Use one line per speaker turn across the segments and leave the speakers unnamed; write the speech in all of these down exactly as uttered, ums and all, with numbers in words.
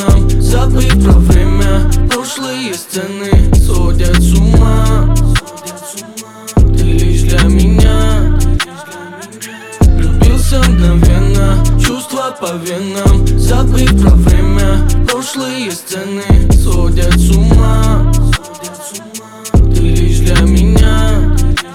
венам, забыв про время. Прошлые сцены сводят с ума. Ты лишь для меня. Влюбился мгновенно, чувства по венам, забыв про время. Прошлые сцены сводят с ума. Ты лишь для меня.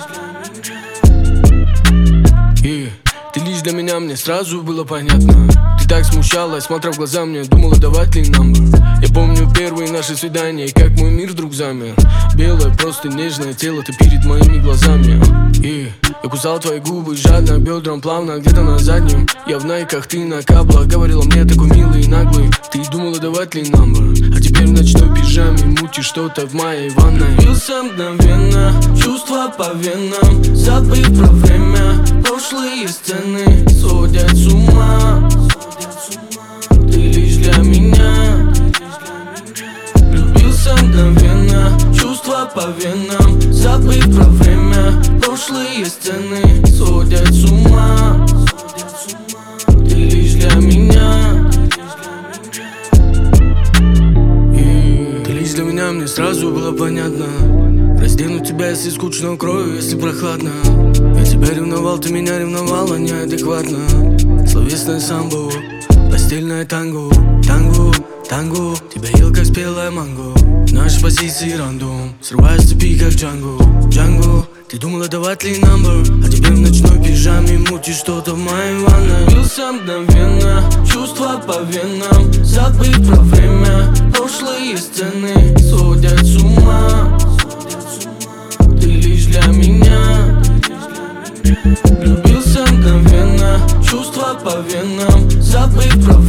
И ты лишь для меня, мне сразу было понятно. Ты так смущалась, смотря в глаза мне, думала, давать ли номер. Я помню первые наши свидания, и как мой мир вдруг замер. Белое, просто нежное тело, ты перед моими глазами. И я кусал твои губы жадно, бедром плавно, где-то на заднем. Явно и как ты на каблах, говорила мне такой милый и наглый. Ты думала, давать ли номер, а теперь в ночной пижаме мутишь что-то в моей ванной. Влюбился мгновенно, чувства по венам, забыв про время. Прошлые сцены сводят с ума. Ты лишь для меня. Влюбился мгновенно, чувства по венам, забыв про время. Прошлые сцены сводят с ума. Ты лишь для меня. И ты лишь для меня, мне сразу было понятно. Раздену тебя, если скучно, укрою, если прохладно. Я тебя ревновал, ты меня ревновала неадекватно. Словесное самбо, постельное танго, танго, танго. Тебя ел, как спелая манго. Наши позиции рандом, срывая с цепи, как Джанго, Джанго. Ты думала, давать ли номер, а теперь в ночной пижаме мутишь что-то в моей ванной. Влюбился мгновенно, чувства по венам, забыв про время. Прошлые сцены сводят с ума. Ты лишь для меня. Влюбился мгновенно, чувства по венам, забыв про